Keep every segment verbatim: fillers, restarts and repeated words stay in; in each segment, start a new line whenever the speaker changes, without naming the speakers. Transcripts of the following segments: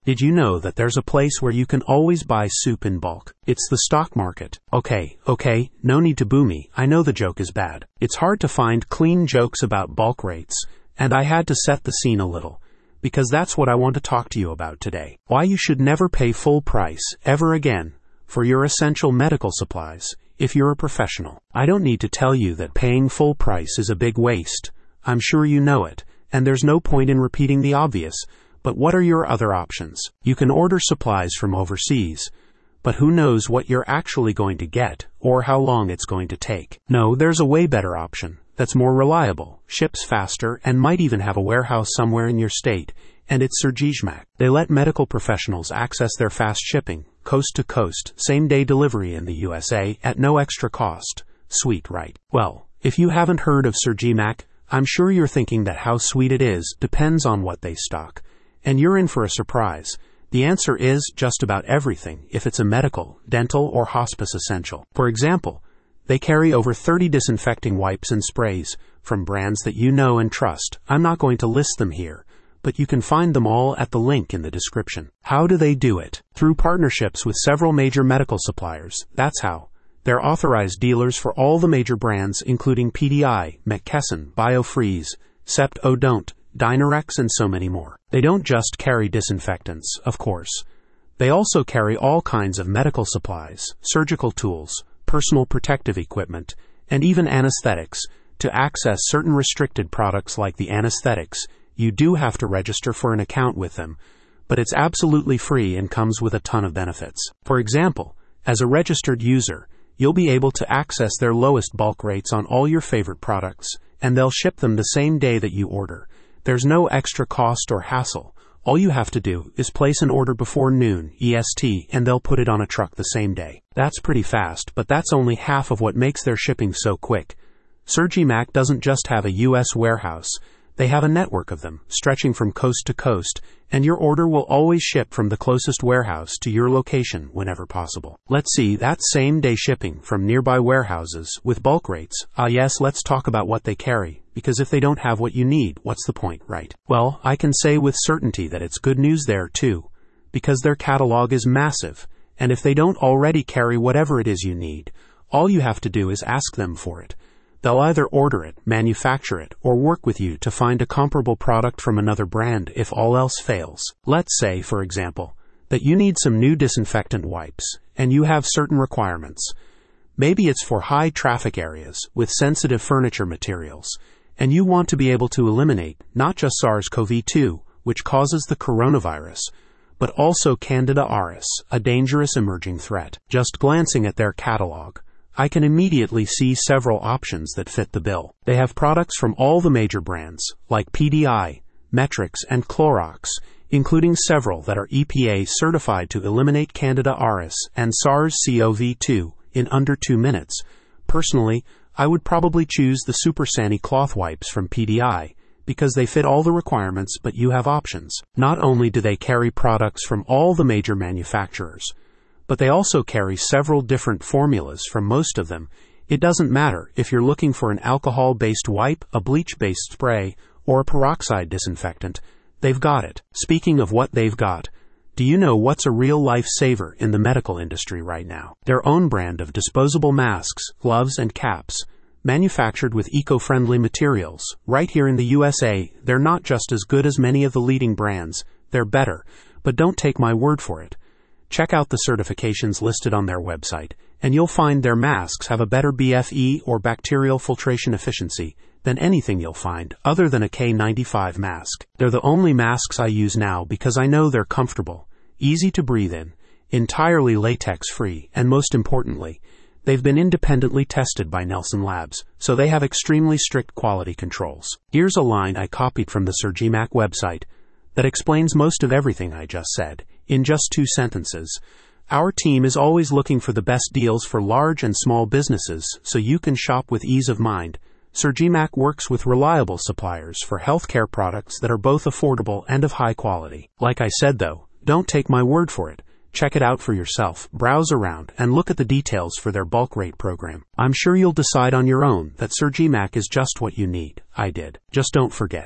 Did you know that there's a place where you can always buy soup in bulk? It's the stock market. Okay, okay, no need to boo me. I know the joke is bad. It's hard to find clean jokes about bulk rates, and I had to set the scene a little, because that's what I want to talk to you about today. Why you should never pay full price, ever again, for your essential medical supplies, if you're a professional. I don't need to tell you that paying full price is a big waste. I'm sure you know it, and there's no point in repeating the obvious. But what are your other options? You can order supplies from overseas, but who knows what you're actually going to get, or how long it's going to take. No, there's a way better option that's more reliable, ships faster, and might even have a warehouse somewhere in your state, and it's Surgimac. They let medical professionals access their fast shipping, coast to coast, same-day delivery in the U S A at no extra cost. Sweet, right? Well, if you haven't heard of Surgimac, I'm sure you're thinking that how sweet it is depends on what they stock. And you're in for a surprise. The answer is just about everything if it's a medical, dental, or hospice essential. For example, they carry over thirty disinfecting wipes and sprays from brands that you know and trust. I'm not going to list them here, but you can find them all at the link in the description. How do they do it? Through partnerships with several major medical suppliers. That's how. They're authorized dealers for all the major brands, including P D I, McKesson, BioFreeze, Sept Odont, Dynarex, and so many more. They don't just carry disinfectants, of course. They also carry all kinds of medical supplies, surgical tools, personal protective equipment, and even anesthetics. To access certain restricted products like the anesthetics, you do have to register for an account with them, but it's absolutely free and comes with a ton of benefits. For example, as a registered user, you'll be able to access their lowest bulk rates on all your favorite products, and they'll ship them the same day that you order. There's no extra cost or hassle. All you have to do is place an order before noon E S T and they'll put it on a truck the same day. That's pretty fast, but that's only half of what makes their shipping so quick. Surgimac doesn't just have a U S warehouse. They have a network of them, stretching from coast to coast, and your order will always ship from the closest warehouse to your location whenever possible. Let's see that same-day shipping from nearby warehouses with bulk rates. Ah yes, let's talk about what they carry, because if they don't have what you need, what's the point, right? Well, I can say with certainty that it's good news there too, because their catalog is massive, and if they don't already carry whatever it is you need, all you have to do is ask them for it. They'll either order it, manufacture it, or work with you to find a comparable product from another brand if all else fails. Let's say, for example, that you need some new disinfectant wipes, and you have certain requirements. Maybe it's for high traffic areas with sensitive furniture materials, and you want to be able to eliminate not just SARS CoV two, which causes the coronavirus, but also Candida auris, a dangerous emerging threat. Just glancing at their catalog, I can immediately see several options that fit the bill. They have products from all the major brands, like P D I, Metrix, and Clorox, including several that are E P A certified to eliminate Candida auris and SARS CoV two in under two minutes. Personally, I would probably choose the Super Sani cloth wipes from P D I, because they fit all the requirements, but you have options. Not only do they carry products from all the major manufacturers, but they also carry several different formulas from most of them. It doesn't matter if you're looking for an alcohol-based wipe, a bleach-based spray, or a peroxide disinfectant. They've got it. Speaking of what they've got, do you know what's a real lifesaver in the medical industry right now? Their own brand of disposable masks, gloves, and caps, manufactured with eco-friendly materials. Right here in the U S A, they're not just as good as many of the leading brands, they're better, but don't take my word for it. Check out the certifications listed on their website, and you'll find their masks have a better B F E or bacterial filtration efficiency than anything you'll find other than a K ninety-five mask. They're the only masks I use now because I know they're comfortable, easy to breathe in, entirely latex-free, and most importantly, they've been independently tested by Nelson Labs, so they have extremely strict quality controls. Here's a line I copied from the Surgimac website that explains most of everything I just said, in just two sentences. Our team is always looking for the best deals for large and small businesses so you can shop with ease of mind. Surgimac works with reliable suppliers for healthcare products that are both affordable and of high quality. Like I said though, don't take my word for it. Check it out for yourself, browse around, and look at the details for their bulk rate program. I'm sure you'll decide on your own that Surgimac is just what you need. I did. Just don't forget,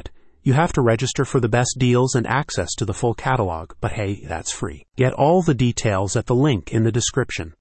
You have to register for the best deals and access to the full catalog, but hey, that's free. Get all the details at the link in the description.